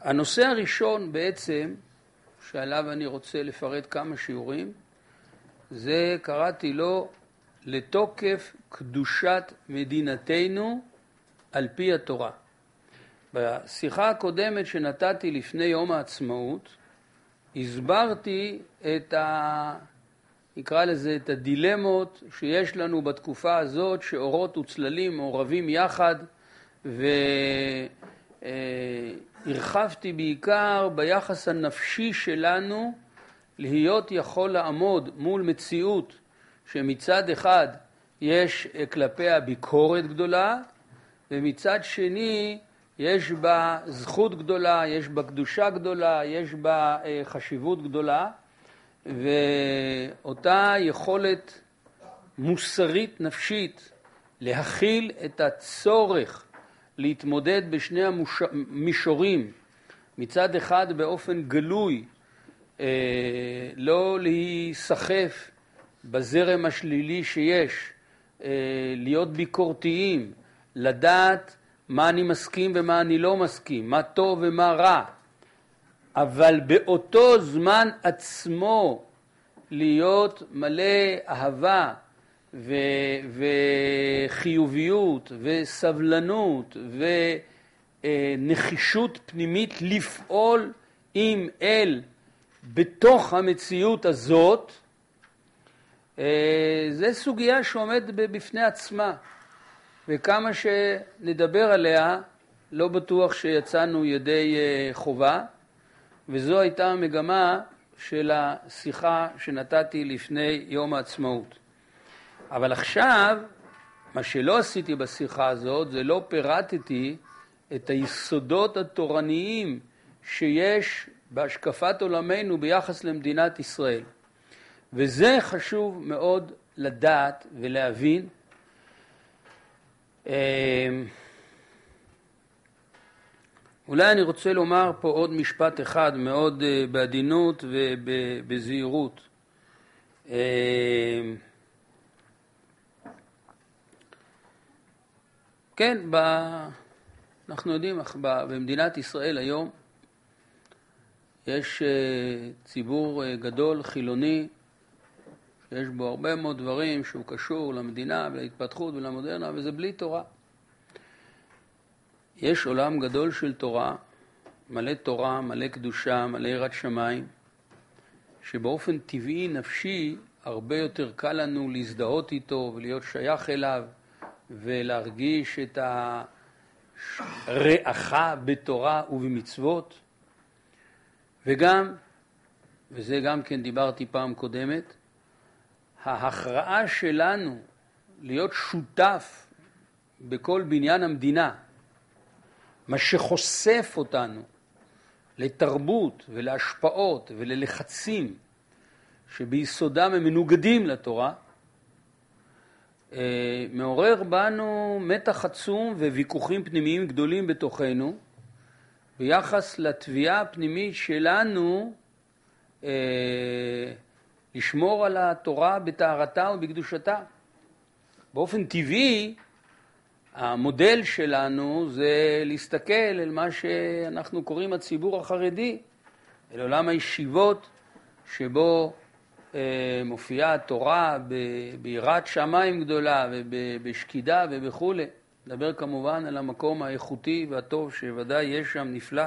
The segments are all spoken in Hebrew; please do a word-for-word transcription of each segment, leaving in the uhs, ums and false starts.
הנושא הראשון בעצם, שעליו אני רוצה לפרט כמה שיעורים, זה קראתי לו לתוקף קדושת מדינתנו על פי התורה. בשיחה הקודמת שנתתי לפני יום העצמאות, הסברתי את ה... נקרא לזה את הדילמות שיש לנו בתקופה הזאת, שאורות וצללים מעורבים יחד, והרחבתי בעיקר ביחס הנפשי שלנו להיות יכול לעמוד מול מציאות שמצד אחד יש כלפיה ביקורת גדולה, ומצד שני יש בה זכות גדולה, יש בה קדושה גדולה, יש בה חשיבות גדולה, ואותה יכולת מוסרית נפשית להכיל את הצורך להתמודד בשני המישורים, מצד אחד באופן גלוי, לא להיסחף בזרם השלילי שיש, להיות ביקורתיים, לדעת מה אני מסכים ומה אני לא מסכים, מה טוב ומה רע, אבל באותו זמן עצמו להיות מלא אהבה ו- וחיוביות וסבלנות ונחישות פנימית לפעול עם אל בתוך המציאות הזאת, זה סוגיה שעומד בפני עצמה, וכמה שנדבר עליה לא בטוח שיצאנו ידי חובה, וזו הייתה המגמה של השיחה שנתתי לפני יום העצמאות. אבל עכשיו, מה שלא עשיתי בשיחה הזאת, זה לא פירטתי את היסודות התורניים שיש בהשקפת עולמנו ביחס למדינת ישראל. וזה חשוב מאוד לדעת ולהבין. אולי אני רוצה לומר פה עוד משפט אחד מאוד בעדינות ובזהירות. כן, ב... אנחנו יודעים, במדינת ישראל היום יש ציבור גדול חילוני, שיש בו הרבה מאוד דברים שהוא קשור למדינה ולהתפתחות ולמודרנה, וזה בלי תורה. יש עולם גדול של תורה, מלא תורה, מלא קדושה, מלא יראת שמיים, שבאופן טבעי נפשי הרבה יותר קל לנו להזדהות איתו ולהיות שייך אליו ולהרגיש את הרעחה בתורה ובמצוות. וגם, וזה גם כן דיברתי פעם קודמת, ההכרעה שלנו להיות שותף בכל בניין המדינה, מה שחושף אותנו לתרבות ולהשפעות וללחצים שביסודם הם מנוגדים לתורה, מעורר בנו מתח עצום וויכוחים פנימיים גדולים בתוכנו, ביחס לתביעה הפנימית שלנו לשמור על התורה בטהרתה ובקדושתה. באופן טבעי, המודל שלנו זה להסתכל אל מה שאנחנו קוראים הציבור החרדי, אל עולם הישיבות, שבו אה, מופיעה התורה ביראת שמיים גדולה ובשקידה ובכו'. נדבר כמובן על המקום האיכותי והטוב שוודאי יש שם נפלא.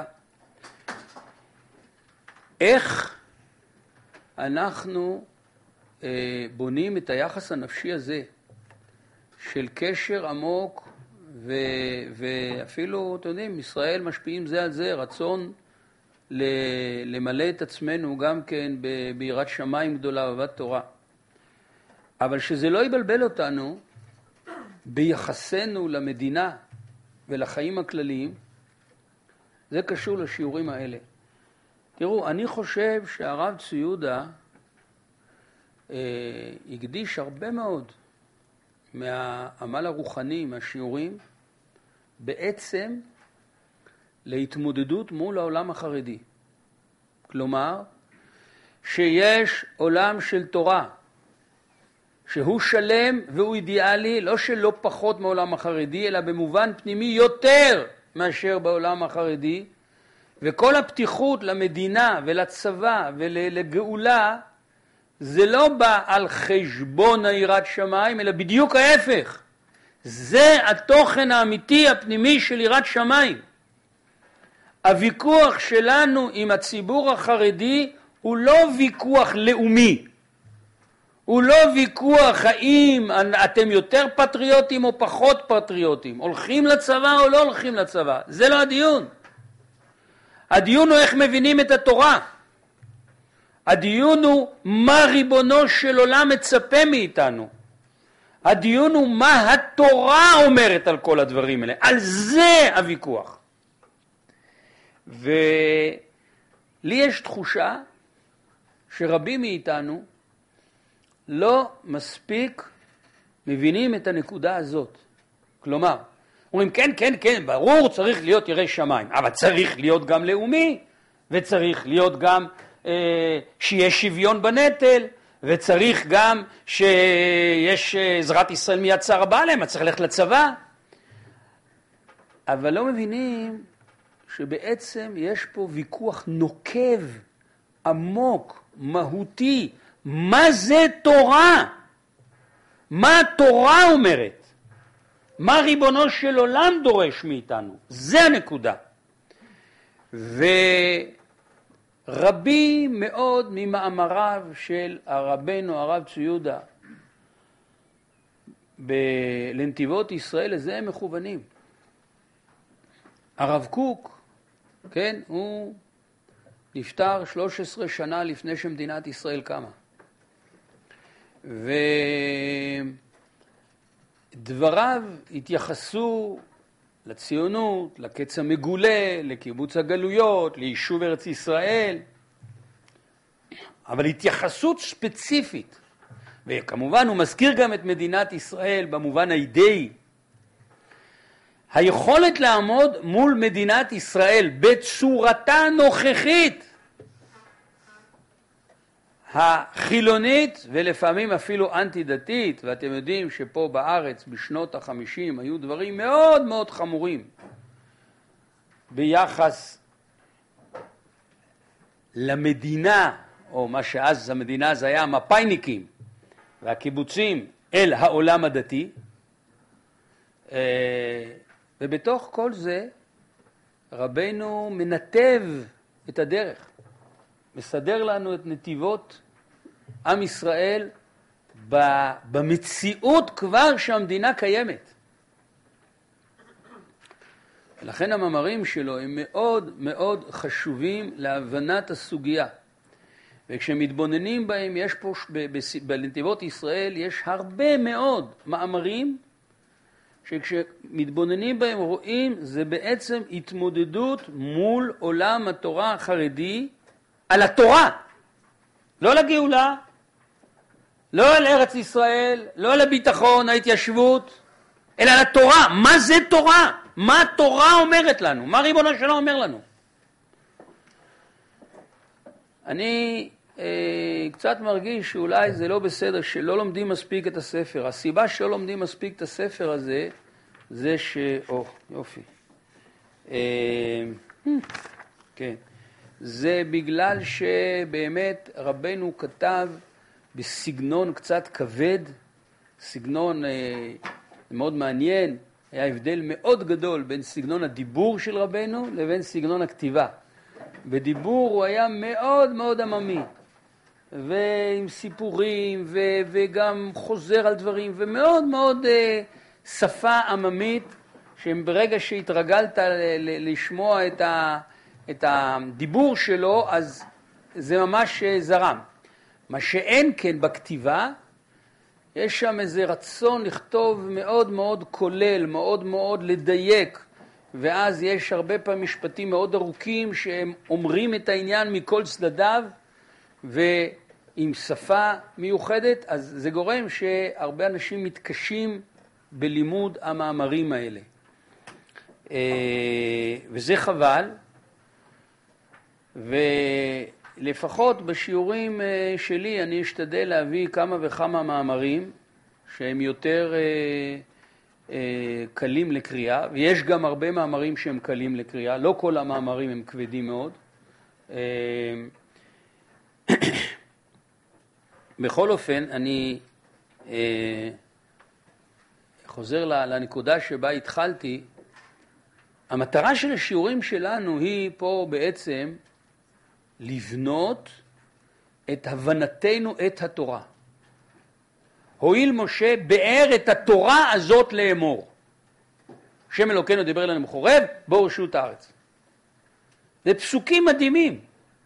איך אנחנו אה, בונים את היחס הנפשי הזה של קשר עמוק, ו, ואפילו, אתם יודעים, ישראל משפיעים זה על זה, רצון ל, למלא את עצמנו גם כן ב, ביראת שמיים גדולה ואהבת תורה. אבל שזה לא יבלבל אותנו ביחסנו למדינה ולחיים הכלליים, זה קשור לשיעורים האלה. תראו, אני חושב שהרב צבי יהודה אה, הקדיש הרבה מאוד מהעמל הרוחני, מהשיעורים, בעצם להתמודדות מול העולם החרדי. כלומר, שיש עולם של תורה, שהוא שלם והוא אידיאלי, לא שלא פחות מעולם החרדי, אלא במובן פנימי יותר מאשר בעולם החרדי, וכל הפתיחות למדינה ולצבא ולגאולה, זה לא בא על חשבון יראת שמיים, אלא בדיוק ההפך. זה התוכן האמיתי הפנימי של יראת שמיים. הוויכוח שלנו עם הציבור החרדי הוא לא ויכוח לאומי. הוא לא ויכוח האם אתם יותר פטריוטים או פחות פטריוטים, הולכים לצבא או לא הולכים לצבא. זה לא הדיון. הדיון הוא איך מבינים את התורה. הדיון הוא מה ריבונו של עולם מצפה מאיתנו. הדיון הוא מה התורה אומרת על כל הדברים האלה. על זה הוויכוח. ולי יש תחושה שרבים מאיתנו לא מספיק מבינים את הנקודה הזאת. כלומר, אומרים כן, כן, כן, ברור צריך להיות ירא שמיים, אבל צריך להיות גם לאומי, וצריך להיות גם אה, שיש שוויון בנטל, וצריך גם שיש עזרת ישראל מיד צר בא להם, אז צריך ללכת לצבא. אבל לא מבינים שבעצם יש פה ויכוח נוקב, עמוק, מהותי. מה זה תורה? מה התורה אומרת? מה ריבונו של עולם דורש מאיתנו? זה הנקודה. ורבי מאוד ממאמריו של הרבנו הרב צבי יהודה לנתיבות ישראל, לזה הם מכוונים. הרב קוק, כן, הוא נפטר שלוש עשרה שנה לפני שמדינת ישראל קמה. ודבריו התייחסו לציונות, לקץ המגולה, לקיבוץ הגלויות, ליישוב ארץ ישראל, אבל התייחסות ספציפית. וכמובן הוא מזכיר גם את מדינת ישראל במובן האידאי. היכולת לעמוד מול מדינת ישראל בצורתה הנוכחית, החילונית ולפעמים אפילו אנטי דתית, ואתם יודעים שפה בארץ בשנות החמישים היו דברים מאוד מאוד חמורים ביחס למדינה, או מה שאז המדינה זה היה המפאיניקים והקיבוצים, אל העולם הדתי. ובתוך כל זה רבנו מנתב את הדרך, מסדר לנו את נתיבות עם ישראל במציאות כבר שהמדינה קיימת. לכן המאמרים שלו הם מאוד מאוד חשובים להבנת הסוגיה. וכשמתבוננים בהם, יש פה בנתיבות ישראל יש הרבה מאוד מאמרים שכשמתבוננים בהם רואים זה בעצם התמודדות מול עולם התורה החרדי על התורה, לא לגאולה, לא על ארץ ישראל, לא על הביטחון, ההתיישבות, אלא על התורה. מה זה תורה? מה התורה אומרת לנו? מה ריבונו של עולם אומר לנו? אני אה, קצת מרגיש שאולי זה לא בסדר שלא לומדים מספיק את הספר. הסיבה שלא לומדים מספיק את הספר הזה זה ש... או, יופי. אה, כן. זה בגלל שבאמת רבנו כתב בסגנון קצת כבד, סגנון אה, מאוד מעניין. היה הבדל מאוד גדול בין סגנון הדיבור של רבנו לבין סגנון הכתיבה. בדיבור הוא היה מאוד מאוד עממי, ועם סיפורים, ו, וגם חוזר על דברים, ומאוד מאוד אה, שפה עממית, שברגע שהתרגלת ל, ל, לשמוע את, ה, את הדיבור שלו, אז זה ממש זרם. מה שאין כן בכתיבה, יש שם איזה רצון לכתוב מאוד מאוד כולל, מאוד מאוד לדייק, ואז יש הרבה פעמים משפטים מאוד ארוכים שהם אומרים את העניין מכל צדדיו, ועם שפה מיוחדת, אז זה גורם שהרבה אנשים מתקשים בלימוד המאמרים האלה. וזה חבל, ולפחות בשיעורים שלי אני אשתדל להביא כמה וכמה מאמרים שהם יותר קלים לקריאה, ויש גם הרבה מאמרים שהם קלים לקריאה, לא כל המאמרים הם כבדים מאוד. בכל אופן, אני חוזר לנקודה שבה התחלתי. המטרה של השיעורים שלנו היא פה בעצם לבנות את הבנתנו את התורה. הואיל משה באר את התורה הזאת לאמור. שם אלוקינו דיבר אלינו בחורב, בואו רשות הארץ. זה פסוקים מדהימים.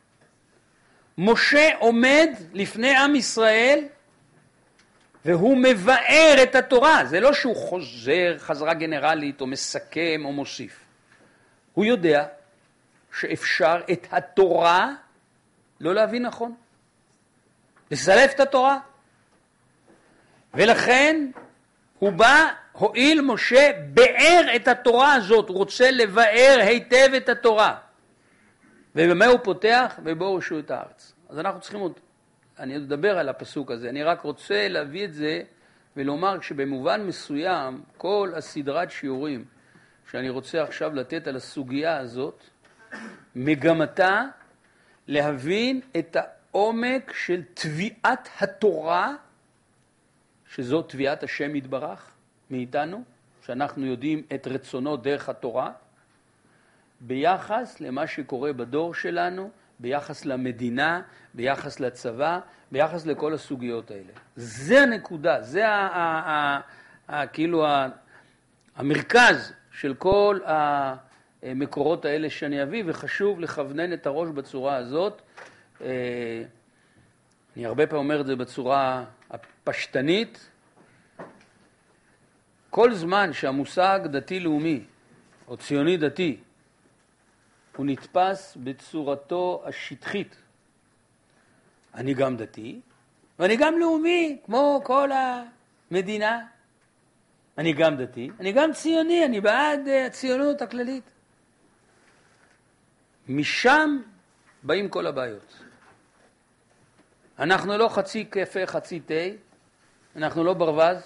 משה עומד לפני עם ישראל והוא מבאר את התורה. זה לא שהוא חוזר חזרה גנרלית או מסכם או מוסיף. הוא יודע שאפשר את התורה לא להבין נכון. לסלף את התורה. ולכן הוא בא, הואיל משה באר את התורה הזאת, הוא רוצה לבאר היטב את התורה. ובמה הוא פותח? ובואו רשו את הארץ. אז אנחנו צריכים עוד, אני אדבר על הפסוק הזה, אני רק רוצה להביא את זה ולומר שבמובן מסוים כל הסדרת שיעורים שאני רוצה עכשיו לתת על הסוגיה הזאת, מגמתה להבין את העומק של תביעת התורה, שזו תביעת השם יתברך מאיתנו, שאנחנו יודעים את רצונו דרך התורה, ביחס למה שקורה בדור שלנו, ביחס למדינה, ביחס לצבא, ביחס לכל הסוגיות האלה. זה הנקודה, זה ה- ה- ה- ה- כאילו ה- המרכז של כל המקורות האלה שאני אביא, וחשוב לכוונן את הראש בצורה הזאת. אני הרבה פעמים אומר את זה בצורה הפשטנית. כל זמן שהמושג דתי-לאומי או ציוני-דתי הוא נתפס בצורתו השטחית, אני גם דתי ואני גם לאומי כמו כל המדינה, אני גם דתי, אני גם ציוני, אני בעד הציונות הכללית. משם באים כל הבעיות. אנחנו לא חצי קפה, חצי תה, אנחנו לא ברווז.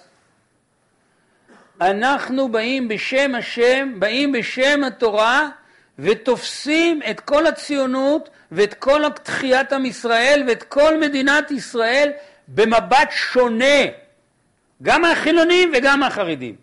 אנחנו באים בשם השם, באים בשם התורה, ותופסים את כל הציונות ואת כל תחיית עם ישראל ואת כל מדינת ישראל במבט שונה. גם מהחילונים וגם מהחרדים.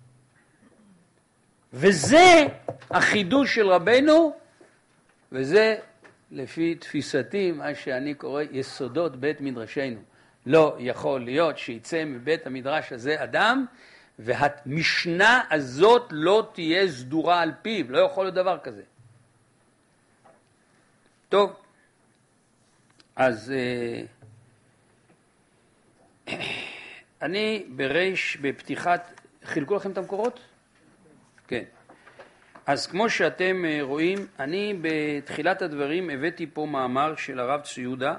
וזה החידוש של רבנו, וזה לפי תפיסתי מה שאני קורא יסודות בית מדרשנו. לא יכול להיות שיצא מבית המדרש הזה אדם והמשנה הזאת לא תהיה סדורה על פיו. לא יכול להיות דבר כזה. טוב, אז אני בריש, בפתיחת, חילקו לכם את המקורות? כן. אז כמו שאתם רואים, אני בתחילת הדברים הבאתי פה מאמר של הרב צבי יהודה,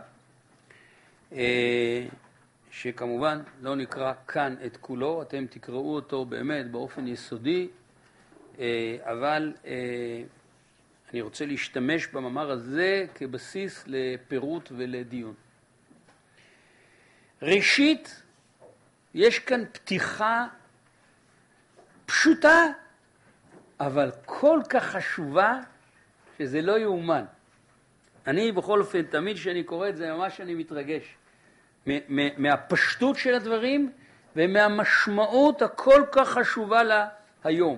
שכמובן לא נקרא כאן את כולו, אתם תקראו אותו באמת באופן יסודי, אבל אני רוצה להשתמש במאמר הזה כבסיס לפירוט ולדיון. ראשית, יש כאן פתיחה פשוטה, אבל כל כך חשובה שזה לא יאומן. אני בכל אופן, תמיד שאני קורא את זה, ממש אני מתרגש. מהפשטות של הדברים ומהמשמעות הכל כך חשובה לה היום.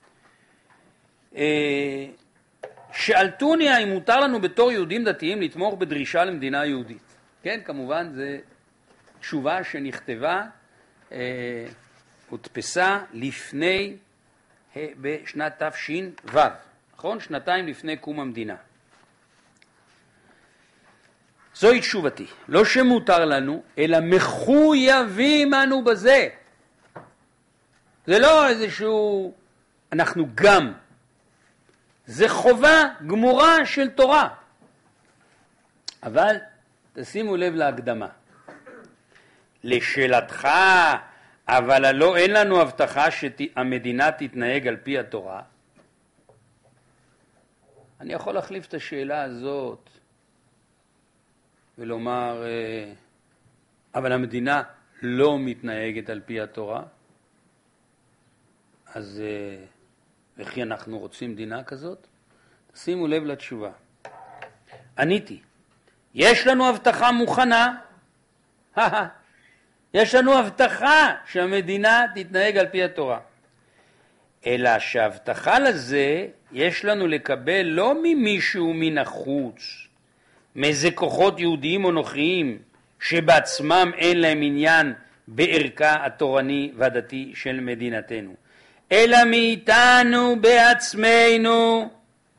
שאלתוני האם מותר לנו בתור יהודים דתיים לתמוך בדרישה למדינה יהודית. כן, כמובן זו תשובה שנכתבה, הודפסה לפני, בשנת תש"ו, נכון? שנתיים לפני קום המדינה. זוהי תשובתי. לא שמותר לנו, אלא מחויבים אנו בזה. זה לא איזשהו, אנחנו גם. זה חובה גמורה של תורה. אבל תשימו לב להקדמה. לשאלתך, אבל הלא אין לנו הבטחה שהמדינה תתנהג על פי התורה. אני יכול להחליף את השאלה הזאת ולומר, אבל המדינה לא מתנהגת על פי התורה. אז וכי אנחנו רוצים מדינה כזאת? שימו לב לתשובה. עניתי, יש לנו הבטחה מוכנה, יש לנו הבטחה שהמדינה תתנהג על פי התורה. אלא שההבטחה לזה יש לנו לקבל לא ממישהו מן החוץ, מאיזה כוחות יהודיים או נוכריים שבעצמם אין להם עניין בערכה התורני והדתי של מדינתנו, אלא מאיתנו בעצמנו.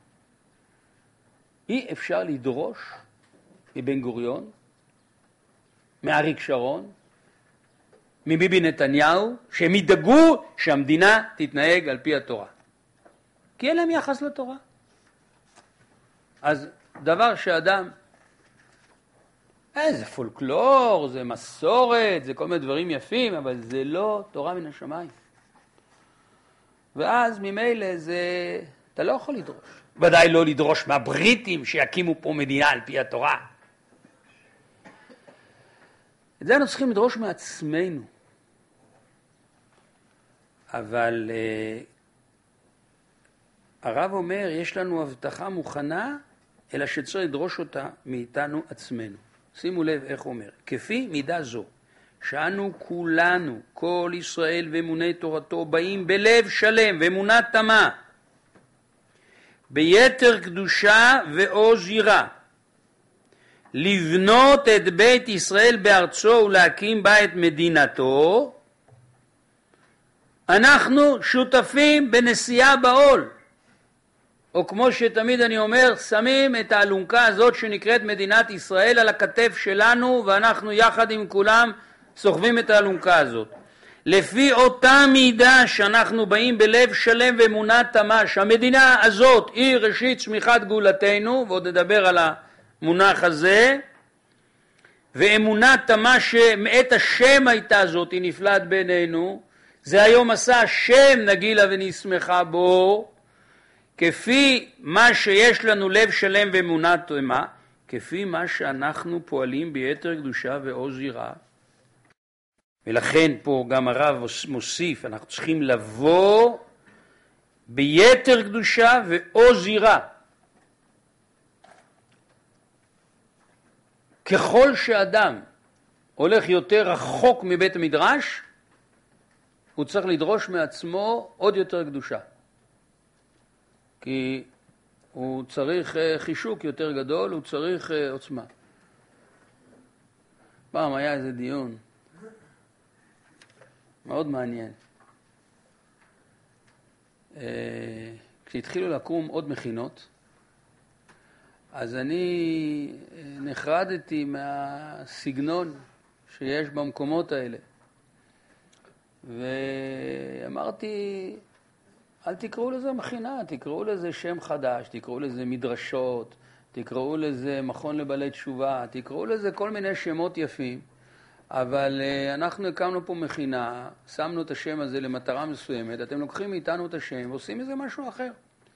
אי אפשר לדרוש מבן גוריון, מאריק שרון, מביבי נתניהו, שהם ידאגו שהמדינה תתנהג על פי התורה. כי אין להם יחס לתורה. אז דבר שאדם, אה, זה פולקלור, זה מסורת, זה כל מיני דברים יפים, אבל זה לא תורה מן השמיים. ואז ממילא זה, אתה לא יכול לדרוש. ודאי לא לדרוש מהבריטים שיקימו פה מדינה על פי התורה. את זה אנחנו צריכים לדרוש מעצמנו. אבל uh, הרב אומר, יש לנו הבטחה מוכנה, אלא שצריך לדרוש אותה מאיתנו עצמנו. שימו לב איך הוא אומר, כפי מידה זו, שאנו כולנו, כל ישראל ואמוני תורתו, באים בלב שלם ואמונה תמה, ביתר קדושה ועוז יראה, לבנות את בית ישראל בארצו ולהקים בה את מדינתו, אנחנו שותפים בנשיאה בעול. או כמו שתמיד אני אומר, שמים את האלונקה הזאת שנקראת מדינת ישראל על הכתף שלנו, ואנחנו יחד עם כולם סוחבים את האלונקה הזאת. לפי אותה מידה שאנחנו באים בלב שלם ואמונה תמה, שהמדינה הזאת היא ראשית צמיחת גאולתנו, ועוד נדבר על המונח הזה, ואמונה תמה שמאת השם הייתה זאת, היא נפלאת בינינו, זה היום עשה השם נגילה ונשמחה בו, כפי מה שיש לנו לב שלם ואמונה תמה, כפי מה שאנחנו פועלים ביתר קדושה ועוז יראה. ולכן פה גם הרב מוסיף, אנחנו צריכים לבוא ביתר קדושה ועוז יראה. ככל שאדם הולך יותר רחוק מבית המדרש, הוא צריך לדרוש מעצמו עוד יותר קדושה. כי הוא צריך חישוק יותר גדול, הוא צריך עוצמה. פעם היה איזה דיון מאוד מעניין. כשהתחילו לקום עוד מכינות, אז אני נחרדתי מהסגנון שיש במקומות האלה. ואמרתי, אל תקראו לזה מכינה, תקראו לזה שם חדש, תקראו לזה מדרשות, תקראו לזה מכון לבעלי תשובה, תקראו לזה כל מיני שמות יפים, אבל אנחנו הקמנו פה מכינה, שמנו את השם הזה למטרה מסוימת, אתם לוקחים מאיתנו את השם ועושים מזה משהו אחר.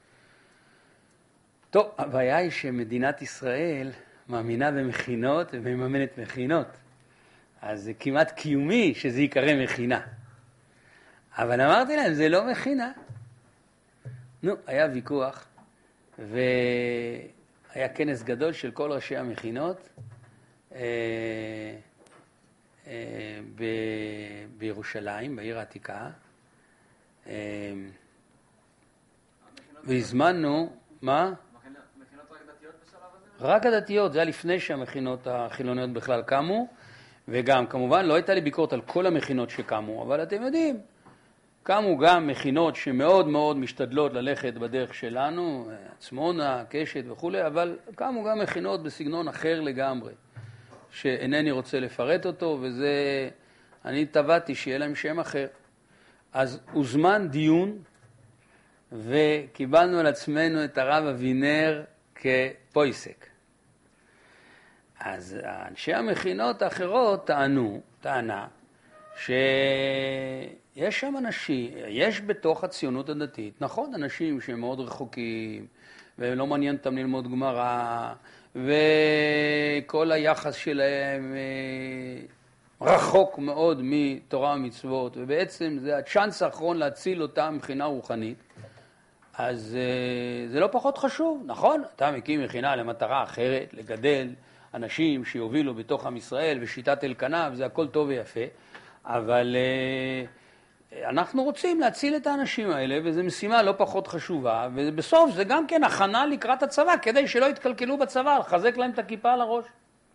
טוב, הבעיה היא שמדינת ישראל מאמינה במכינות ומממנת מכינות, אז זה כמעט קיומי שזה יקרא מכינה. אבל אמרתי להם, זה לא מכינה. נו, היה ויכוח, והיה כנס גדול של כל ראשי המכינות אה, אה, ב, בירושלים, בעיר העתיקה. אה, והזמנו, מה? מכינות רק דתיות בשלב הזה? רק הדתיות, זה היה לפני שהמכינות החילוניות בכלל קמו, וגם כמובן לא הייתה לי ביקורת על כל המכינות שקמו, אבל אתם יודעים, קמו גם מכינות שמאוד מאוד משתדלות ללכת בדרך שלנו, עצמונה, קשת וכו', אבל קמו גם מכינות בסגנון אחר לגמרי, שאינני רוצה לפרט אותו, וזה, אני טבעתי שיהיה להם שם אחר. אז הוזמן דיון, וקיבלנו על עצמנו את הרב אבינר כפויסק. אז אנשי המכינות האחרות טענו, טענה, שיש שם אנשים, יש בתוך הציונות הדתית, נכון, אנשים שהם מאוד רחוקים, ולא מעניין אותם ללמוד גמרא, וכל היחס שלהם רחוק מאוד מתורה ומצוות, ובעצם זה הצ'אנס האחרון להציל אותה מבחינה רוחנית, אז זה לא פחות חשוב, נכון? אתה מקים מכינה למטרה אחרת, לגדל אנשים שיובילו בתוך עם ישראל ושיטת אלקנה, וזה הכל טוב ויפה, אבל אנחנו רוצים להציל את האנשים האלה, וזו משימה לא פחות חשובה, ובסוף זה גם כן הכנה לקראת הצבא, כדי שלא יתקלקלו בצבא, לחזק להם את הכיפה על הראש.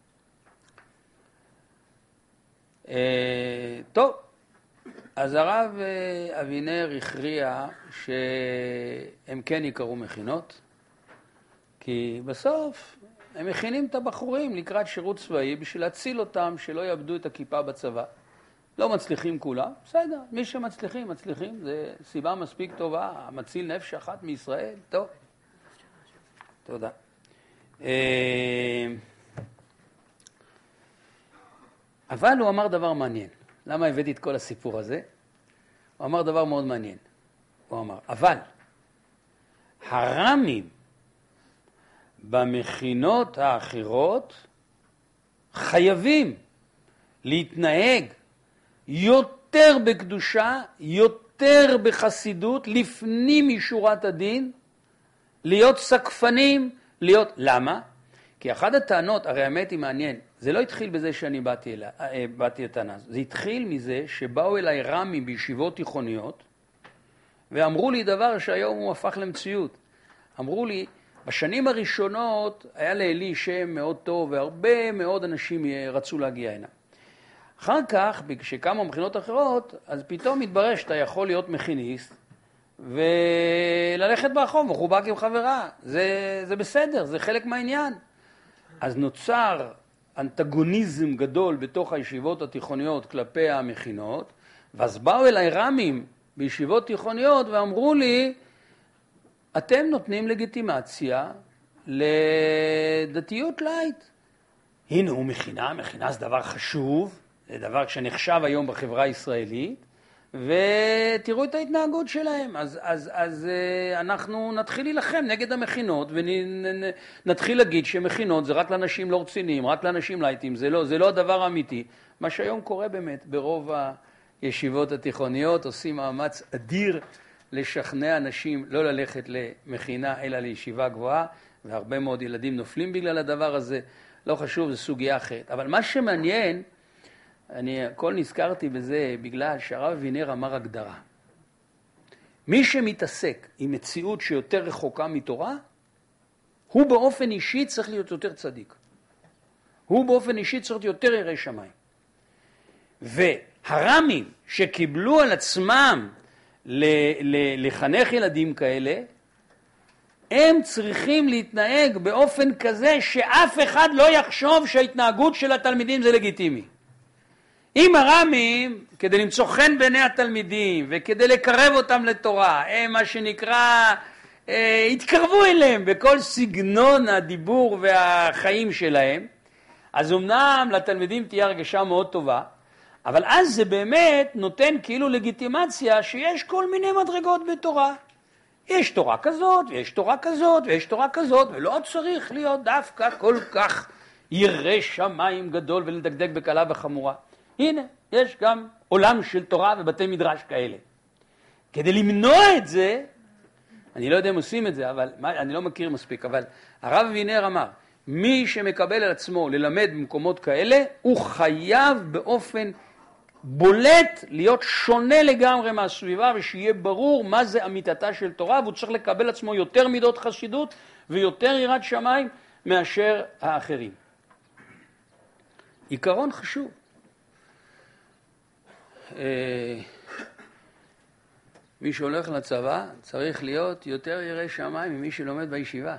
טוב, אז הרב אבינר הכריע שהם כן יקראו מכינות, כי בסוף הם מכינים את הבחורים לקראת שירות צבאי בשביל להציל אותם שלא יאבדו את הכיפה בצבא. לא מצליחים כולם, בסדר, מי שמצליחים, מצליחים, זה סיבה מספיק טובה, המציל נפש אחת מישראל, טוב. תודה. אבל הוא אמר דבר מעניין. למה הבאתי את כל הסיפור הזה? הוא אמר דבר מאוד מעניין. הוא אמר, אבל הרמים במכינות האחרות חייבים להתנהג יותר בקדושה, יותר בחסידות, לפנים משורת הדין, להיות סקפנים, להיות... למה? כי אחת הטענות, הרי האמת היא מעניין, זה לא התחיל בזה שאני באתי, אלה, באתי לטענה, זה התחיל מזה שבאו אליי רמים בישיבות תיכוניות, ואמרו לי דבר שהיום הוא הפך למציאות. אמרו לי, בשנים הראשונות היה לאלי שם מאוד טוב, והרבה מאוד אנשים רצו להגיע הנה. אחר כך, כשכמה מבחינות אחרות, אז פתאום מתברר שאתה יכול להיות מכיניסט, וללכת ברחוב, מחובק עם חברה. זה, זה בסדר, זה חלק מהעניין. אז נוצר אנטגוניזם גדול בתוך הישיבות התיכוניות כלפי המכינות, ואז באו אליי רמים בישיבות תיכוניות ואמרו לי, אתם נותנים לגיטימציה לדתיות לייט. הנה הוא מכינה, מכינה זה דבר חשוב, זה דבר שנחשב היום בחברה הישראלית, ותראו את ההתנהגות שלהם. אז, אז, אז אנחנו נתחיל להילחם נגד המכינות, ונתחיל להגיד שמכינות זה רק לאנשים לא רציניים, רק לאנשים לייטים, זה לא, זה לא הדבר האמיתי. מה שהיום קורה באמת ברוב הישיבות התיכוניות, עושים מאמץ אדיר לשכנע אנשים לא ללכת למכינה אלא לישיבה גבוהה, והרבה מאוד ילדים נופלים בגלל הדבר הזה, לא חשוב, זו סוגיה אחרת. אבל מה שמעניין, אני הכל נזכרתי בזה בגלל שהרב אבינר אמר הגדרה. מי שמתעסק עם מציאות שיותר רחוקה מתורה, הוא באופן אישי צריך להיות יותר צדיק. הוא באופן אישי צריך להיות יותר ירא שמיים. והרמים שקיבלו על עצמם לחנך ילדים כאלה, הם צריכים להתנהג באופן כזה שאף אחד לא יחשוב שההתנהגות של התלמידים זה לגיטימי. אם הרמים, כדי למצוא חן בעיני התלמידים וכדי לקרב אותם לתורה, הם מה שנקרא, אה, התקרבו אליהם בכל סגנון הדיבור והחיים שלהם, אז אמנם לתלמידים תהיה הרגשה מאוד טובה, אבל אז זה באמת נותן כאילו לגיטימציה שיש כל מיני מדרגות בתורה. יש תורה כזאת, ויש תורה כזאת, ויש תורה כזאת, ולא צריך להיות דווקא כל כך ירא שמיים גדול ולדקדק בקלה וחמורה. הנה, יש גם עולם של תורה ובתי מדרש כאלה. כדי למנוע את זה, אני לא יודע אם עושים את זה, אבל אני לא מכיר מספיק, אבל הרב אבינר אמר, מי שמקבל על עצמו ללמד במקומות כאלה, הוא חייב באופן בולט להיות שונה לגמרי מהסביבה, ושיהיה ברור מה זה אמיתתה של תורה, והוא צריך לקבל עצמו יותר מידות חסידות ויותר יראת שמיים מאשר האחרים. עיקרון חשוב. מי שהולך לצבא צריך להיות יותר ירא שמיים ממי שלומד בישיבה.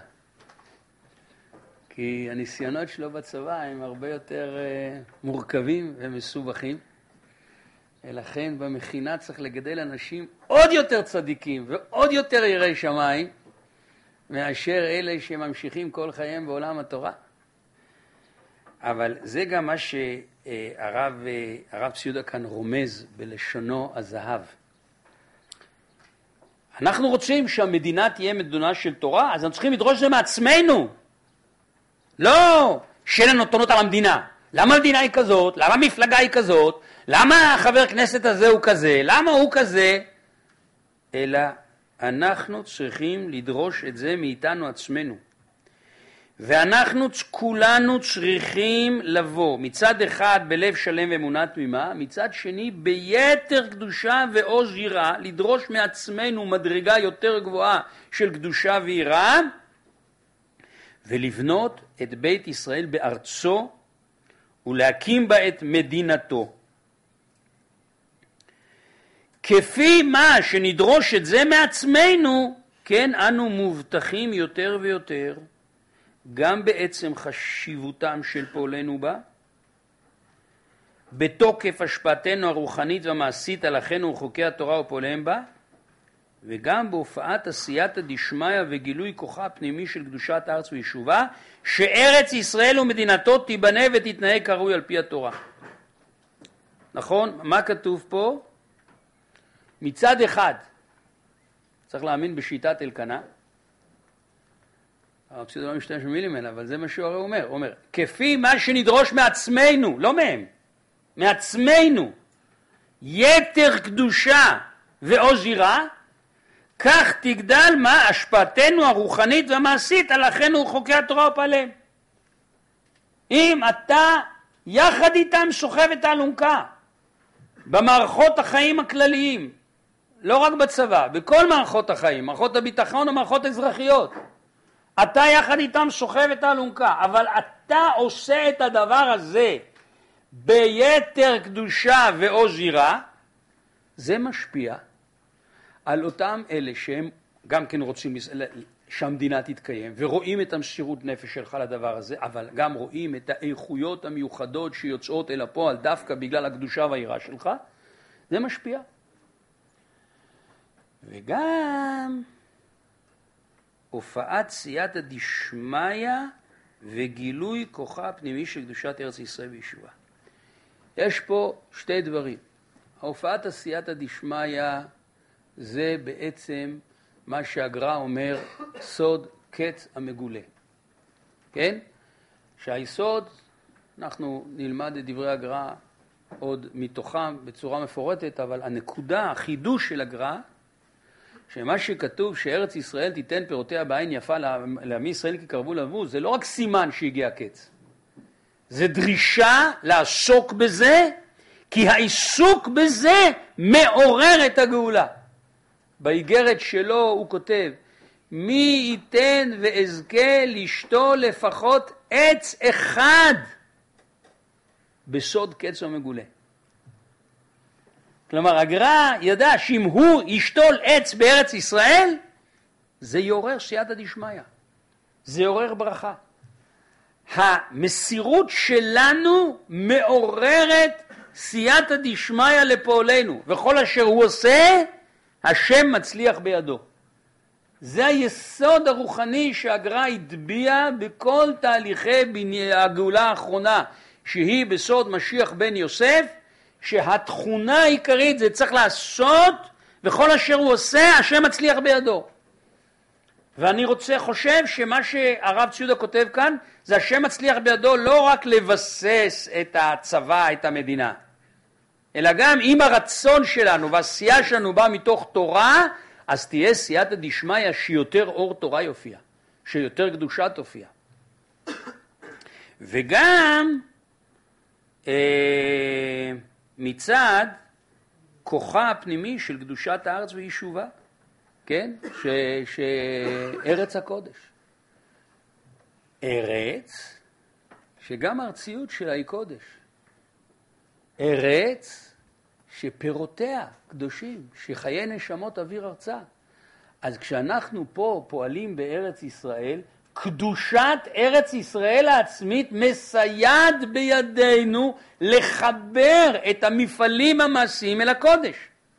כי הניסיונות שלו בצבא הם הרבה יותר מורכבים ומסובכים. ולכן במכינה צריך לגדל אנשים עוד יותר צדיקים ועוד יותר יראי שמיים מאשר אלה שממשיכים כל חייהם בעולם התורה. אבל זה גם מה שהרב הרב ציודה כאן רומז בלשונו הזהב. אנחנו רוצים שהמדינה תהיה מדינה של תורה, אז אנחנו צריכים לדרוש זה מעצמנו. לא שאלה נותנות על המדינה. למה המדינה היא כזאת? למה המפלגה היא כזאת? למה החבר כנסת הזה הוא כזה? למה הוא כזה? אלא אנחנו צריכים לדרוש את זה מאיתנו עצמנו. ואנחנו כולנו צריכים לבוא מצד אחד בלב שלם ואמונה תמימה, מצד שני ביתר קדושה ועוז יראה, לדרוש מעצמנו מדרגה יותר גבוהה של קדושה ויראה, ולבנות את בית ישראל בארצו ולהקים בה את מדינתו. כפי מה שנדרוש את זה מעצמנו, כן אנו מובטחים יותר ויותר, גם בעצם חשיבותם של פועלנו בה, בתוקף השפעתנו הרוחנית והמעשית על אחינו וחוקי התורה ופועליהם בה, וגם בהופעת עשייתא דשמיא וגילוי כוחה הפנימי של קדושת הארץ ויישובה, שארץ ישראל ומדינתו תיבנה ותתנהג כראוי על פי התורה. נכון? מה כתוב פה? מצד אחד, צריך להאמין בשיטת אלקנה, הרב ציודה לא משתמש במילים האלה, אבל זה מה שהוא הרי אומר. הוא אומר, כפי מה שנדרוש מעצמנו, לא מהם, מעצמנו, יתר קדושה ועוז יראה, כך תגדל מה השפעתנו הרוחנית והמעשית על אחינו וחוקי התורה ופועליהם. אם אתה יחד איתם סוחב את האלונקה, במערכות החיים הכלליים, לא רק בצבא, בכל מערכות החיים, מערכות הביטחון ומערכות אזרחיות, אתה יחד איתם סוחב את האלונקה, אבל אתה עושה את הדבר הזה ביתר קדושה ועוז יראה, זה משפיע על אותם אלה שהם גם כן רוצים שהמדינה תתקיים, ורואים את המסירות נפש שלך לדבר הזה, אבל גם רואים את האיכויות המיוחדות שיוצאות אל הפועל דווקא בגלל הקדושה והיראה שלך, זה משפיע. וגם הופעת סייעתא דשמיא וגילוי כוחה הפנימי של קדושת ארץ ישראל ויישובה. יש פה שתי דברים. ההופעת סייעתא דשמיא זה בעצם מה שהגר"א אומר סוד קץ המגולה. כן? שהיסוד, אנחנו נלמד את דברי הגר"א עוד מתוכם בצורה מפורטת, אבל הנקודה, החידוש של הגר"א, שמה שכתוב שארץ ישראל תיתן פירותיה בעין יפה לעמי ישראל כי קרבו לבוא, זה לא רק סימן שהגיע הקץ. זה דרישה לעסוק בזה, כי העיסוק בזה מעורר את הגאולה. באיגרת שלו הוא כותב, מי ייתן ואזכה לשתול לפחות עץ אחד בסוד קץ המגולה. כלומר, הגר"א ידע שאם הוא ישתול עץ בארץ ישראל, זה יעורר סייעתא דשמיא. זה יעורר ברכה. המסירות שלנו מעוררת סייעתא דשמיא לפועלנו, וכל אשר הוא עושה, השם מצליח בידו. זה היסוד הרוחני שהגר"א הטביע בכל תהליכי הגאולה האחרונה, שהיא בסוד משיח בן יוסף, שהתכונה העיקרית זה צריך לעשות, וכל אשר הוא עושה, השם מצליח בידו. ואני רוצה, חושב שמה שהרב ציודה כותב כאן, זה השם מצליח בידו לא רק לבסס את הצבא, את המדינה, אלא גם אם הרצון שלנו והעשייה שלנו בא מתוך תורה, אז תהיה סייעתא דשמיא שיותר אור תורה יופיע, שיותר קדושה תופיע. וגם אה, מצד כוחה הפנימי של קדושת הארץ ויישובה, כן? ש, שארץ הקודש. ארץ שגם הארציות שלה היא קודש. ארץ שפירותיה קדושים, שחיי נשמות אוויר ארצה. אז כשאנחנו פה פועלים בארץ ישראל, קדושת ארץ ישראל העצמית מסייעת בידינו לחבר את המפעלים המעשיים אל הקודש.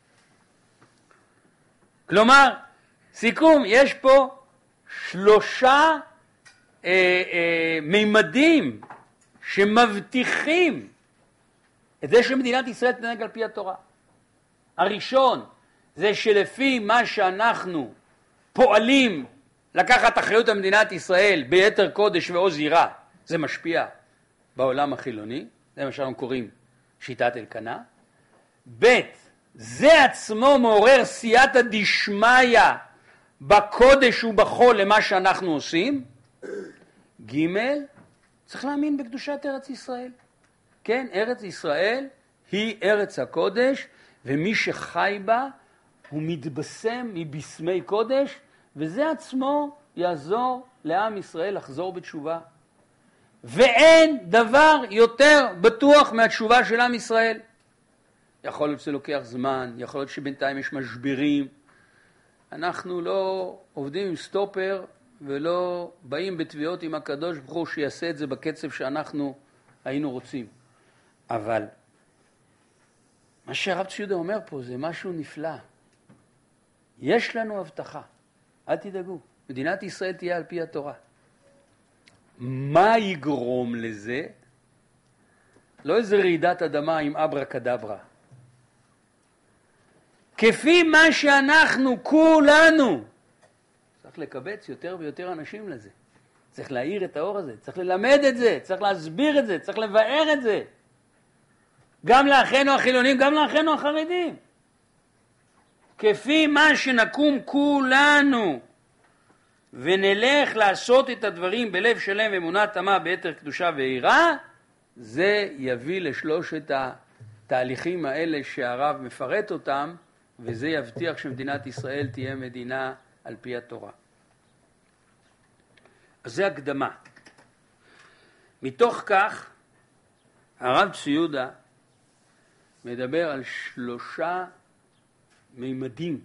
כלומר, סיכום, יש פה שלושה אה, אה, מימדים שמבטיחים את זה שמדינת ישראל תנהג על פי התורה. הראשון זה שלפי מה שאנחנו פועלים לקחת אחריות על מדינת ישראל ביתר קודש ועוז יראה, זה משפיע בעולם החילוני, זה מה שאנחנו קוראים שיטת אלקנה. ב' זה עצמו מעורר סייעתא דשמיא בקודש ובחול למה שאנחנו עושים. ג' צריך להאמין בקדושת ארץ ישראל. כן, ארץ ישראל היא ארץ הקודש, ומי שחי בה הוא מתבשם מבשמי קודש, וזה עצמו יעזור לעם ישראל לחזור בתשובה. ואין דבר יותר בטוח מהתשובה של עם ישראל. יכול להיות שזה לוקח זמן, יכול להיות שבינתיים יש משברים. אנחנו לא עובדים עם סטופר ולא באים בתביעות עם הקדוש ברוך הוא שיעשה את זה בקצב שאנחנו היינו רוצים. אבל מה שהרב צבי יהודה אומר פה זה משהו נפלא. יש לנו הבטחה, אל תדאגו, מדינת ישראל תהיה על פי התורה. מה יגרום לזה? לא איזה רעידת אדמה עם אברה קדברה. כפי מה שאנחנו כולנו, צריך לקבץ יותר ויותר אנשים לזה. צריך להאיר את האור הזה, צריך ללמד את זה, צריך להסביר את זה, צריך לבאר את זה. גם לאחינו החילונים, גם לאחינו החרדים. כפי מה שנקום כולנו ונלך לעשות את הדברים בלב שלם ואמונה תמה ביתר קדושה ויראה, זה יביא לשלושת התהליכים האלה שהרב מפרט אותם, וזה יבטיח שמדינת ישראל תהיה מדינה על פי התורה. אז זה הקדמה. מתוך כך הרב צבי יהודה מדבר על שלושה מימדים.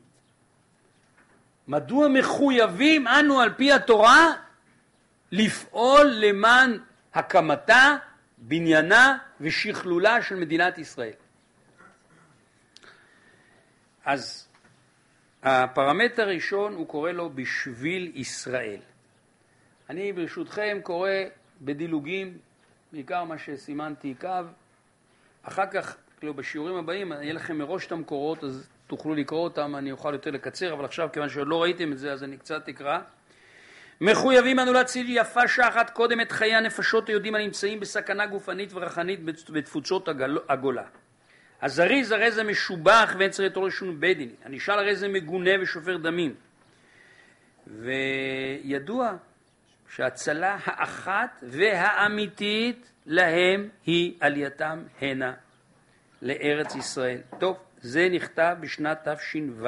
מדוע מחויבים אנו על פי התורה לפעול למען הקמתה, בניינה ושכלולה של מדינת ישראל? אז הפרמטר הראשון הוא קורא לו בשביל ישראל. אני ברשותכם קורא בדילוגים, בעיקר מה שסימנתי קו. אחר כך, כאילו בשיעורים הבאים, יהיה לכם מראש את המקורות, אז תוכלו לקרוא אותם, אני אוכל יותר לקצר, אבל עכשיו כיוון שעוד לא ראיתם את זה, אז אני קצת אקרא. מחויבים אנו להציל יפה שעה אחת קודם את חיי הנפשות היהודים הנמצאים בסכנה גופנית ורחנית בתפוצות הגולה. הזריז הרי זה משובח ואין צריך לתור לשום בית דין. הנשאל הרי זה מגונה ושופר דמים. וידוע שהצלה האחת והאמיתית להם היא עלייתם הנה לארץ ישראל. טוב, זה נכתב בשנת תש"ו,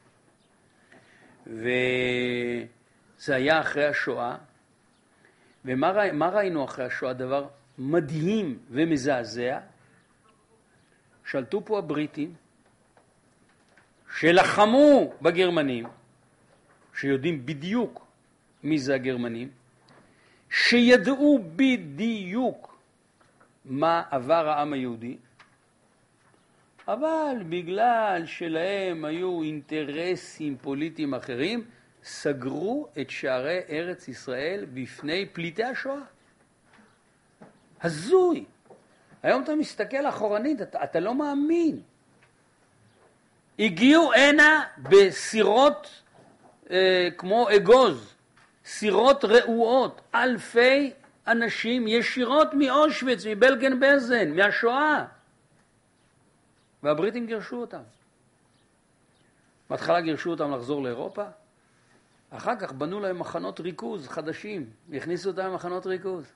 וזה היה אחרי השואה. ומה ראי, מה ראינו אחרי השואה? דבר מדהים ומזעזע. שלטו פה הבריטים, שלחמו בגרמנים, שיודעים בדיוק מי זה הגרמנים, שידעו בדיוק מה עבר העם היהודי, אבל בגלל שלהם היו אינטרסים פוליטיים אחרים, סגרו את שערי ארץ ישראל בפני פליטי השואה. הזוי. היום אתה מסתכל אחורנית, אתה, אתה לא מאמין. הגיעו הנה בסירות אה, כמו אגוז, סירות רעועות, אלפי אנשים ישירות מאושוויץ, מבלגן בלזן, מהשואה. והבריטים גירשו אותם. בהתחלה גירשו אותם לחזור לאירופה, אחר כך בנו להם מחנות ריכוז חדשים, הכניסו אותם למחנות ריכוז.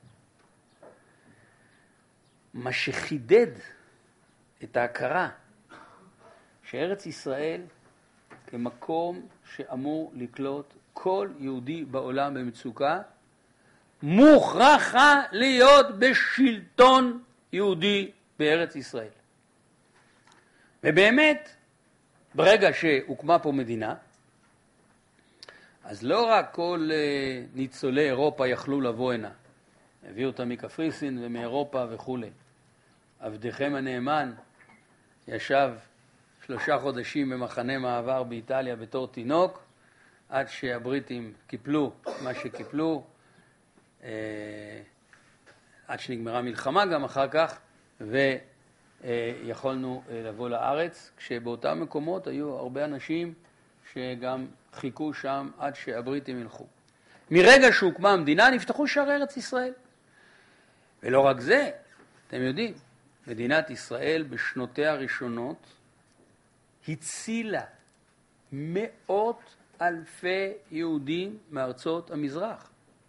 מה שחידד את ההכרה שארץ ישראל כמקום שאמור לקלוט כל יהודי בעולם במצוקה, מוכרחה להיות בשלטון יהודי בארץ ישראל. ובאמת, ברגע שהוקמה פה מדינה, אז לא רק כל ניצולי אירופה יכלו לבוא הנה, הביאו אותם מקפריסין ומאירופה וכו'. עבדכם הנאמן ישב שלושה חודשים במחנה מעבר באיטליה בתור תינוק, עד שהבריטים קיפלו מה שקיפלו, עד שנגמרה מלחמה גם אחר כך, ויכולנו לבוא לארץ, כשבאותם מקומות היו הרבה אנשים שגם חיכו שם עד שהבריטים ילכו. מרגע שהוקמה המדינה נפתחו שערי ארץ ישראל. ולא רק זה, אתם יודעים, מדינת ישראל בשנותיה הראשונות הצילה מאות אלפי יהודים מארצות המזרח.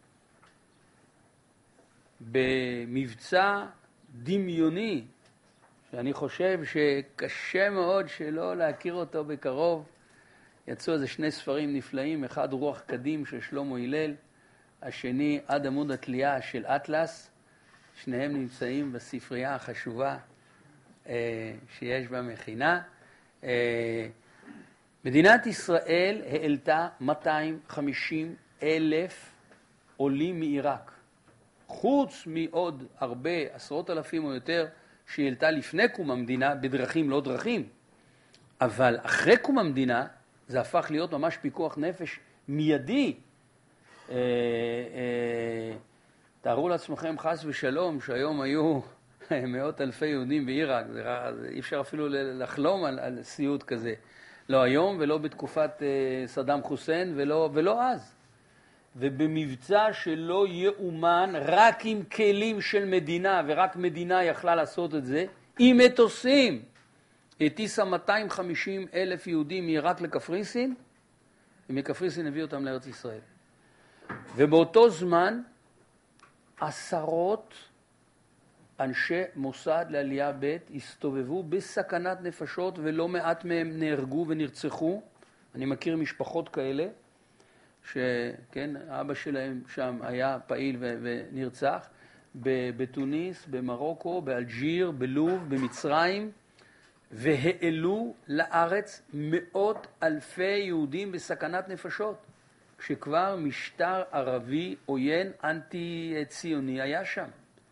במבצע דמיוני, שאני חושב שקשה מאוד שלא להכיר אותו בקרוב, יצאו איזה שני ספרים נפלאים, אחד רוח קדים של שלמה הלל, השני עד עמוד התלייה של אטלס, שניהם נמצאים בספרייה החשובה אה, שיש במכינה. אה, מדינת ישראל העלתה מאתיים וחמישים אלף עולים מעיראק, חוץ מעוד הרבה, עשרות אלפים או יותר, שהיא העלתה לפני קום המדינה, בדרכים לא דרכים. אבל אחרי קום המדינה, זה הפך להיות ממש פיקוח נפש מיידי. אה, אה, תארו לעצמכם חס ושלום, שהיום היו מאות אלפי יהודים בעיראק, זה, זה אי אפשר אפילו לחלום על, על סיוט כזה. לא היום ולא בתקופת אה, סדאם חוסיין ולא, ולא אז. ובמבצע שלא יאומן, רק עם כלים של מדינה, ורק מדינה יכלה לעשות את זה, עם מטוסים. הטיסה מאתיים וחמישים אלף יהודים מעיראק לקפריסין, ומקפריסין הביא אותם לארץ ישראל. ובאותו זמן, עשרות אנשי מוסד לעלייה ב' הסתובבו בסכנת נפשות, ולא מעט מהם נהרגו ונרצחו. אני מכיר משפחות כאלה, שכן, אבא שלהם שם היה פעיל ו- ונרצח, בתוניס, במרוקו, באלג'יר, בלוב, במצרים, והעלו לארץ מאות אלפי יהודים בסכנת נפשות, כשכבר משטר ערבי עוין אנטי ציוני היה שם.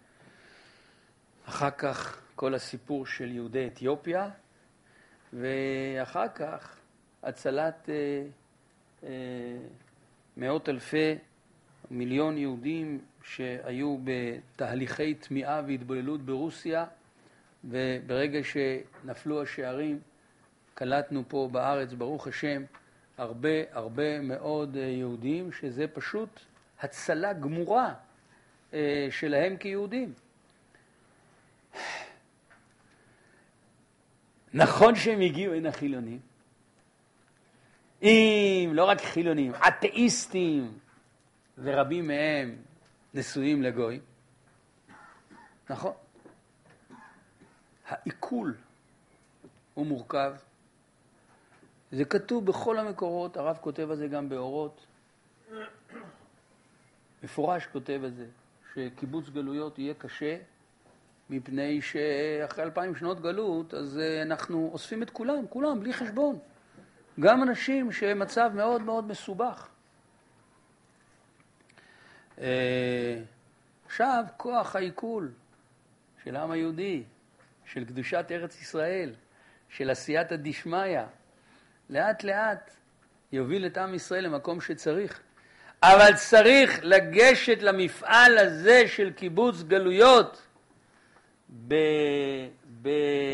אחר כך כל הסיפור של יהודי אתיופיה, ואחר כך הצלת אה, אה, מאות אלפי, מיליון יהודים שהיו בתהליכי תמיעה והתבוללות ברוסיה, וברגע שנפלו השערים, קלטנו פה בארץ, ברוך השם, הרבה הרבה מאוד יהודים, שזה פשוט הצלה גמורה שלהם כיהודים. נכון שהם הגיעו הנה חילונים, אם לא רק חילונים, אתאיסטים, ורבים מהם נשואים לגוי. נכון. העיכול הוא מורכב. זה כתוב בכל המקורות, הרב כותב על זה גם באורות. מפורש כותב על זה, שקיבוץ גלויות יהיה קשה, מפני שאחרי אלפיים שנות גלות, אז אנחנו אוספים את כולם, כולם, בלי חשבון. גם אנשים שמצב מאוד מאוד מסובך. עכשיו, כוח העיכול של העם היהודי, של קדושת ארץ ישראל, של עשיית הדשמיא, לאט לאט יוביל את עם ישראל למקום שצריך. אבל צריך לגשת למפעל הזה של קיבוץ גלויות ב... ב...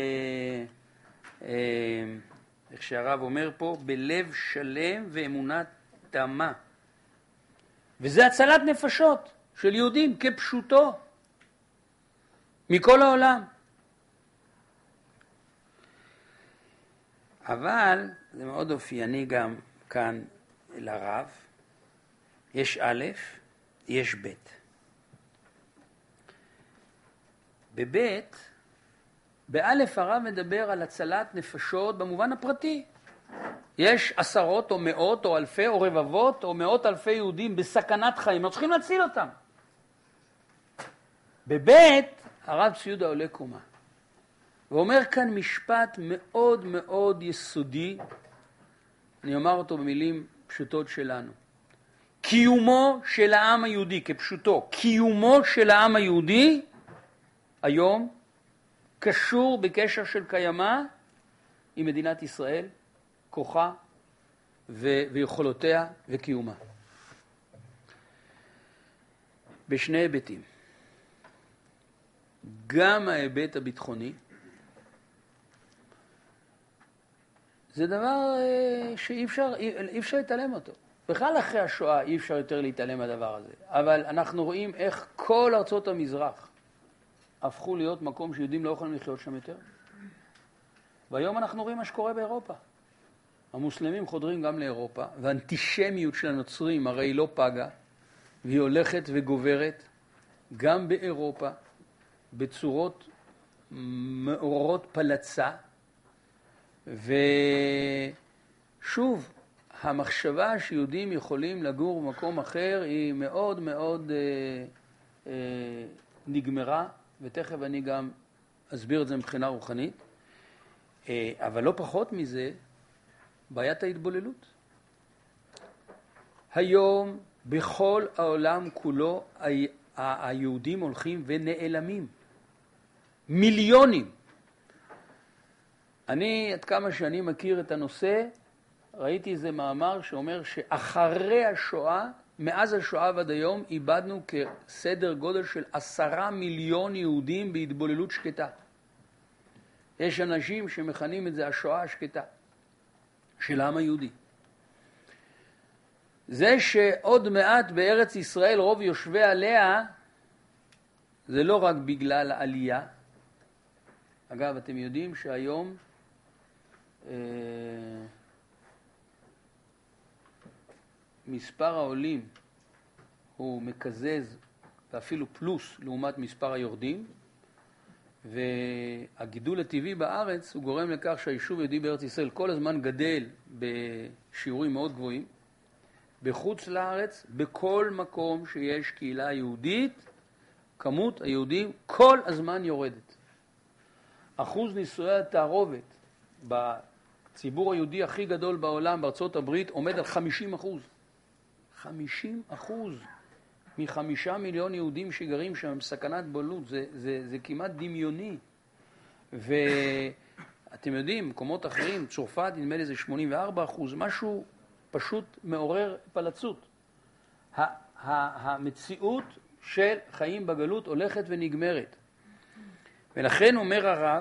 איך שהרב אומר פה, בלב שלם ואמונה תמה. וזה הצלת נפשות של יהודים כפשוטו מכל העולם. אבל זה מאוד אופייני גם כאן לרב. יש א', יש ב'. בב', באלף הרב מדבר על הצלת נפשות במובן הפרטי. יש עשרות או מאות או אלפי או רבבות או מאות אלפי יהודים בסכנת חיים, אנחנו צריכים להציל אותם. בבית הרב ציודה עולה קומה ואומר כאן משפט מאוד מאוד יסודי, אני אומר אותו במילים פשוטות שלנו. קיומו של העם היהודי כפשוטו, קיומו של העם היהודי היום קשור בקשר של קיימה עם מדינת ישראל, כוחה ו- ויכולותיה וקיומה. בשני היבטים. גם ההיבט הביטחוני, זה דבר שאי אפשר, אי אפשר להתעלם אותו. בכלל אחרי השואה אי אפשר יותר להתעלם מהדבר הזה. אבל אנחנו רואים איך כל ארצות המזרח הפכו להיות מקום שיהודים לא יכולים לחיות שם יותר. והיום אנחנו רואים מה שקורה באירופה. המוסלמים חודרים גם לאירופה, והאנטישמיות של הנוצרים הרי היא לא פגה, והיא הולכת וגוברת גם באירופה, בצורות מעוררות פלצה. ושוב, המחשבה שיהודים יכולים לגור במקום אחר היא מאוד מאוד אה, אה, נגמרה, ותכף אני גם אסביר את זה מבחינה רוחנית. אה, אבל לא פחות מזה, בעיית ההתבוללות. היום בכל העולם כולו ה- ה- היהודים הולכים ונעלמים. מיליונים. אני, עד כמה שאני מכיר את הנושא, ראיתי איזה מאמר שאומר שאחרי השואה, מאז השואה ועד היום, איבדנו כסדר גודל של עשרה מיליון יהודים בהתבוללות שקטה. יש אנשים שמכנים את זה השואה השקטה של העם היהודי. זה שעוד מעט בארץ ישראל רוב יושבי עליה, זה לא רק בגלל העלייה. אגב, אתם יודעים שהיום אה, מספר העולים הוא מקזז ואפילו פלוס לעומת מספר היורדים, והגידול הטבעי בארץ הוא גורם לכך שהיישוב היהודי בארץ ישראל כל הזמן גדל בשיעורים מאוד גבוהים. בחוץ לארץ, בכל מקום שיש קהילה יהודית, כמות היהודים כל הזמן יורדת. אחוז נישואי התערובת בציבור היהודי הכי גדול בעולם, בארצות הברית, עומד על חמישים אחוז. חמישים אחוז מחמישה מיליון יהודים שגרים שם עם סכנת התבוללות, זה, זה, זה כמעט דמיוני. ואתם יודעים, מקומות אחרים, צרפת נדמה לי זה שמונים וארבעה אחוז, משהו פשוט מעורר פלצות. המציאות של חיים בגלות הולכת ונגמרת. ולכן אומר הרב,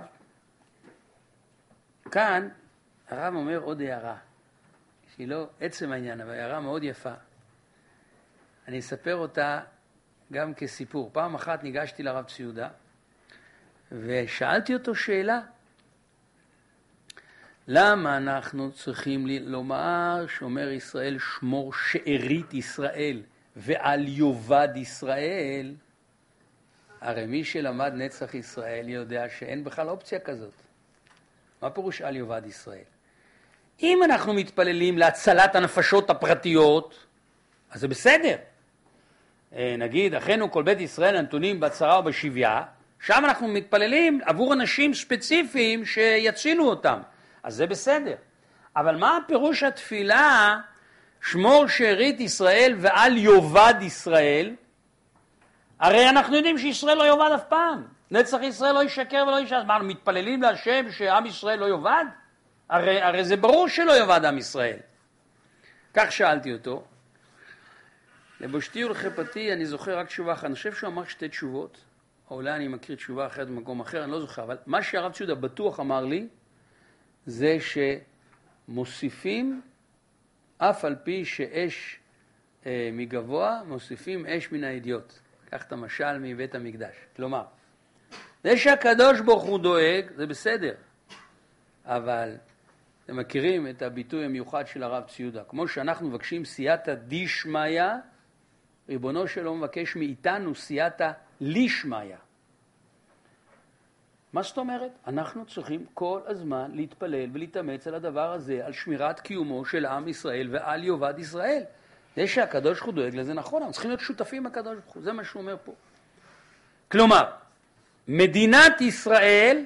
כאן הרב אומר עוד הערה, שהיא לא עצם העניין, אבל הערה מאוד יפה. אני אספר אותה גם כסיפור. פעם אחת ניגשתי לרב ציודה, ושאלתי אותו שאלה, למה אנחנו צריכים לומר שומר ישראל שמור שארית ישראל ועל יובד ישראל? הרי מי שלמד נצח ישראל יודע שאין בכלל אופציה כזאת. מה פירוש על יובד ישראל? אם אנחנו מתפללים להצלת הנפשות הפרטיות, אז זה בסדר. נגיד, אחינו כל בית ישראל הנתונים בצרה ובשביה, שם אנחנו מתפללים עבור אנשים ספציפיים שיצילו אותם. אז זה בסדר. אבל מה הפירוש התפילה שמור שארית ישראל ועל יובד ישראל? הרי אנחנו יודעים שישראל לא יובד אף פעם. נצח ישראל לא ישקר ולא ישקר. מה, אנחנו מתפללים להשם שעם ישראל לא יובד? הרי, הרי זה ברור שלא יובד עם ישראל. כך שאלתי אותו. לבושתי ולחפתי אני זוכר רק תשובה אחת. אני חושב שהוא אמר שתי תשובות. או אולי אני מכיר תשובה אחרת במקום אחר, אני לא זוכר. אבל מה שהרב ציודה בטוח אמר לי, זה שמוסיפים, אף על פי שאש אה, מגבוה, מוסיפים אש מן האידיוט. קח את המשל מבית המקדש. כלומר, זה שהקדוש ברוך הוא דואג, זה בסדר. אבל אתם מכירים את הביטוי המיוחד של הרב ציודה. כמו שאנחנו מבקשים סייעתא דשמיא, ריבונו שלו מבקש מאיתנו סייעתא לישמיא. מה זאת אומרת? אנחנו צריכים כל הזמן להתפלל ולהתאמץ על הדבר הזה, על שמירת קיומו של עם ישראל ועל יובד ישראל. זה שהקדוש ברוך הוא דואג לזה נכון, אנחנו צריכים להיות שותפים הקדוש ברוך הוא, זה מה שהוא אומר פה. כלומר, מדינת ישראל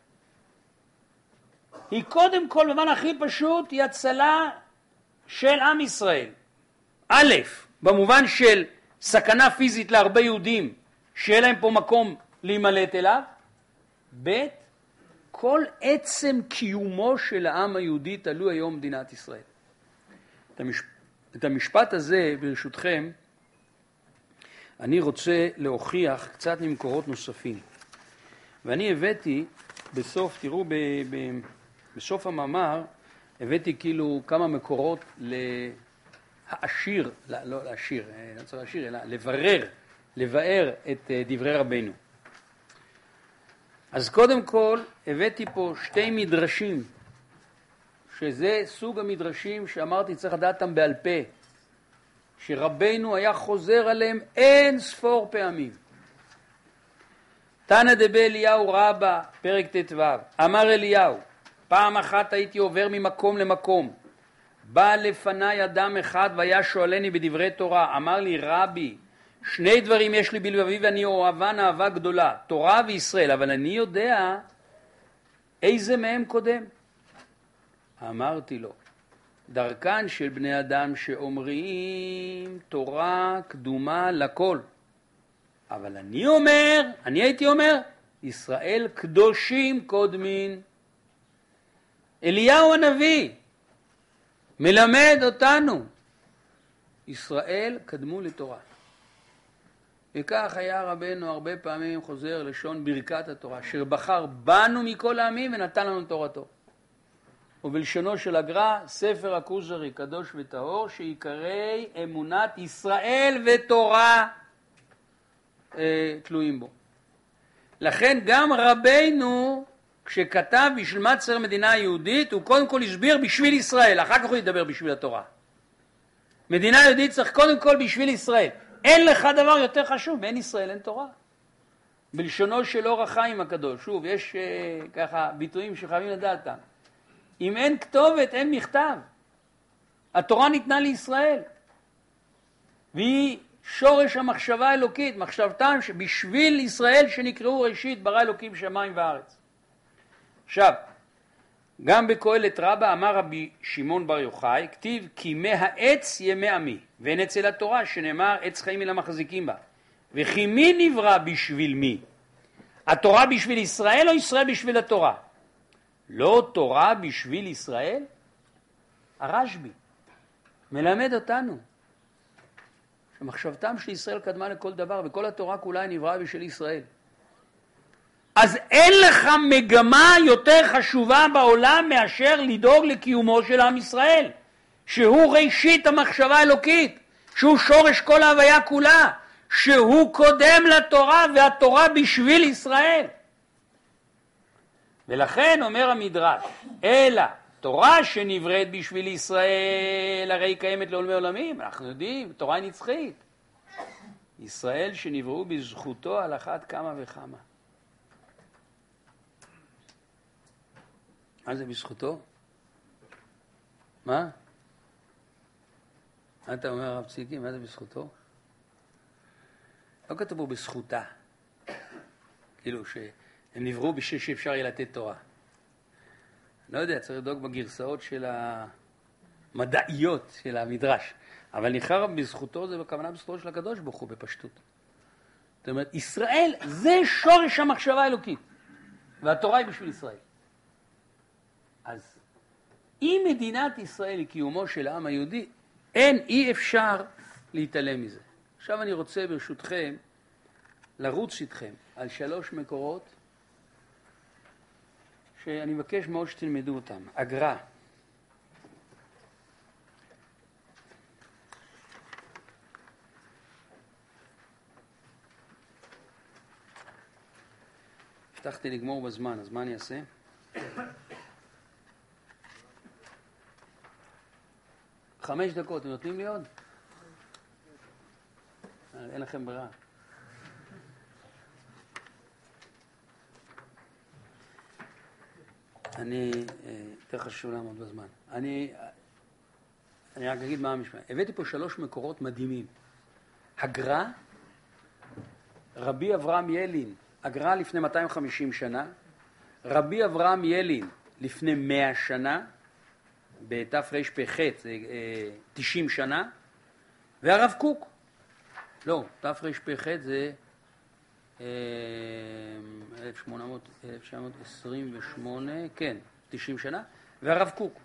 היא קודם כל, במובן הכי פשוט, היא הצלה של עם ישראל. א', במובן של סכנה פיזית להרבה יהודים, שיהיה להם פה מקום להימלט אליו. ב', כל עצם קיומו של העם היהודי תלוי היום מדינת ישראל. את, המש... את המשפט הזה, ברשותכם, אני רוצה להוכיח קצת ממקורות נוספים. ואני הבאתי בסוף, תראו, ב... ב... בסוף המאמר, הבאתי כאילו כמה מקורות להעשיר, לא, לא להעשיר, לא צריך להעשיר, אלא לברר, לבאר את דברי רבנו. אז קודם כל הבאתי פה שתי מדרשים, שזה סוג המדרשים שאמרתי צריך לדעת אותם בעל פה, שרבנו היה חוזר עליהם אין ספור פעמים. תנא דבי אליהו רבא, פרק ט"ו, אמר אליהו, פעם אחת הייתי עובר ממקום למקום, בא לפניי אדם אחד והיה שואלני בדברי תורה, אמר לי רבי, שני דברים יש לי בלבבי ואני אוהבן אהבה גדולה, תורה וישראל, אבל אני יודע איזה מהם קודם. אמרתי לו, דרכן של בני אדם שאומרים תורה קדומה לכל, אבל אני אומר, אני הייתי אומר, ישראל קדושים קודמין. אליהו הנביא מלמד אותנו, ישראל קדמו לתורה. וכך היה רבנו הרבה פעמים חוזר לשון ברכת התורה, אשר בחר בנו מכל העמים ונתן לנו תורתו. ובלשונו של הגר"א, ספר הכוזרי קדוש וטהור, שעיקרי אמונת ישראל ותורה אה, תלויים בו. לכן גם רבנו, כשכתב בשביל מה צריך מדינה יהודית, הוא קודם כל הסביר בשביל ישראל, אחר כך הוא ידבר בשביל התורה. מדינה יהודית צריך קודם כל בשביל ישראל. אין לך דבר יותר חשוב, באין ישראל אין תורה. בלשונו של אור החיים הקדוש, שוב, יש uh, ככה ביטויים שחייבים לדעת. אם אין כתובת, אין מכתב. התורה ניתנה לישראל. והיא שורש המחשבה האלוקית, מחשבתם שבשביל ישראל שנקראו ראשית ברא אלוקים שמיים וארץ. עכשיו, גם בקהלת רבה אמר רבי שמעון בר יוחאי, כתיב כי מהעץ ימי עמי, ואין אצל התורה שנאמר עץ חיים אל המחזיקים בה. וכי מי נברא בשביל מי? התורה בשביל ישראל או ישראל בשביל התורה? לא תורה בשביל ישראל? הרשב"י מלמד אותנו שמחשבתם של ישראל קדמה לכל דבר, וכל התורה כולה נבראה בשביל ישראל. אז אין לך מגמה יותר חשובה בעולם מאשר לדאוג לקיומו של עם ישראל, שהוא ראשית המחשבה האלוקית, שהוא שורש כל ההוויה כולה, שהוא קודם לתורה והתורה בשביל ישראל. ולכן אומר המדרש, אלא תורה שנבראת בשביל ישראל הרי היא קיימת לעולמי עולמים. אנחנו יודעים, תורה היא נצחית. ישראל שנבראו בזכותו על אחת כמה וכמה. מה זה בזכותו? מה? מה אתה אומר הרב ציקי? מה זה בזכותו? לא כתוב בו בזכותה. כאילו שהם נבראו בשביל שאפשר יהיה לתת תורה. לא יודע, צריך לדאוג בגרסאות של המדעיות של המדרש. אבל ניחר בזכותו זה בכוונה בזכותו של הקדוש ברוך הוא בפשטות. זאת אומרת, ישראל זה שורש המחשבה האלוקית. והתורה היא בשביל ישראל. אז אם מדינת ישראל היא קיומו של העם היהודי, אין, אי אפשר להתעלם מזה. עכשיו אני רוצה ברשותכם לרוץ איתכם על שלוש מקורות שאני מבקש מאוד שתלמדו אותם. הגר"א, הבטחתי לגמור בזמן, אז מה אני אעשה? חמש דקות, אתם נותנים לי עוד? אין לכם ברירה. אני, יותר חשוב לעמוד בזמן. אני, אני רק אגיד מה המשמע. הבאתי פה שלוש מקורות מדהימים. הגר"א, רבי אברהם ילין, הגר"א לפני מאתיים וחמישים שנה, רבי אברהם ילין לפני מאה שנה, בתרפ"ח זה תשעים שנה, והרב קוק, לא, תרפ"ח זה אלף תשע מאות עשרים ושמונה, כן, תשעים שנה, והרב קוק.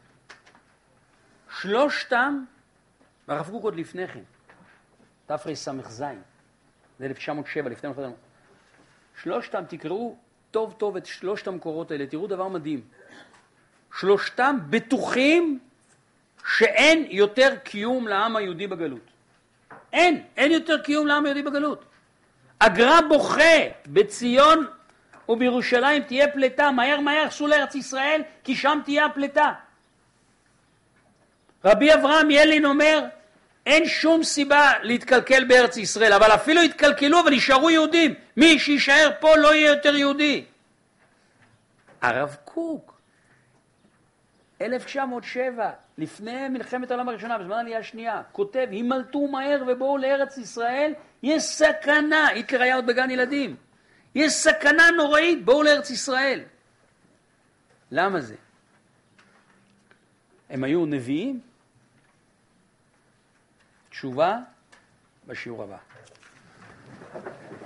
שלושתם, והרב קוק עוד לפני כן, תרס"ז, זה אלף תשע מאות שבע, לפני מלחמת העולם. שלושתם, תקראו טוב טוב את שלושת המקורות האלה, תראו דבר מדהים. שלושתם בטוחים שאין יותר קיום לעם היהודי בגלות. אין, אין יותר קיום לעם היהודי בגלות. הגר"א בוכה בציון ובירושלים תהיה פלטה, מהר מהר סעו לארץ ישראל, כי שם תהיה הפלטה. רבי אברהם ילין אומר, אין שום סיבה להתקלקל בארץ ישראל, אבל אפילו התקלקלו ונשארו יהודים. מי שישאר פה לא יהיה יותר יהודי. הרב קוק, אלף תשע מאות שבע, לפני מלחמת העולם הראשונה, בזמן העלייה השנייה, כותב, הימלטו מהר ובואו לארץ ישראל, יש סכנה, היטלר היה עוד בגן ילדים, יש סכנה נוראית, בואו לארץ ישראל. למה זה? הם היו נביאים? תשובה בשיעור הבא.